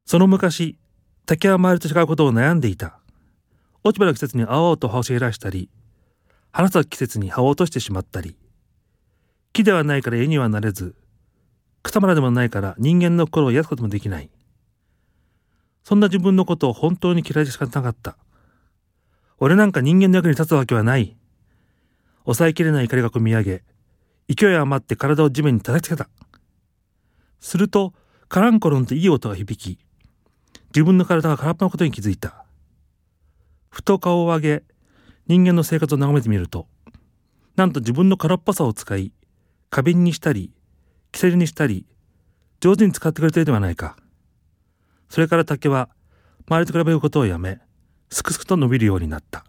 その昔、竹は周りと違うことを悩んでいた。落ち葉の季節に青々と葉を茂らしたり、花咲く季節に葉を落としてしまったり、木ではないから絵にはなれず、草むらでもないから人間の心を癒すこともできない。そんな自分のことを本当に嫌いで仕方なかった。俺なんか人間の役に立つわけはない。抑えきれない怒りがこみ上げ、勢い余って体を地面に叩きつけた。すると、カランコロンといい音が響き、自分の体が空っぽのことに気づいた。ふと顔を上げ、人間の生活を眺めてみると、なんと自分の空っぽさを使い、花瓶にしたり、キセルにしたり、上手に使ってくれているではないか。それから竹は、周りと比べることをやめ、すくすくと伸びるようになった。